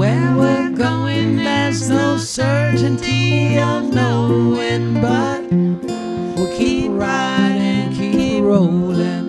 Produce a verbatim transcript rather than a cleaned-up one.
Where we're going, there's no certainty of knowing, but we'll keep riding, keep rolling.